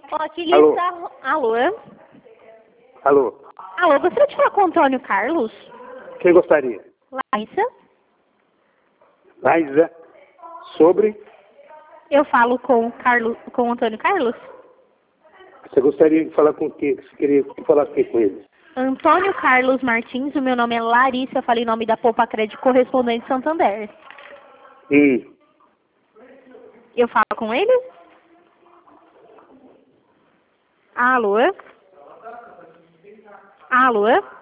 Ó, aqui Alô? lista... Alô? Alô? Alô, gostaria de falar com o Antônio Carlos? Quem gostaria? Larissa? Laísa? Sobre? Eu falo com o Antônio Carlos? Você gostaria de falar com quem? Você queria falar com quem com ele? Antônio Carlos Martins, o meu nome é Larissa, eu falei em nome da Poupa Crédito Correspondente Santander. Eu falo com ele? Alô? Alô?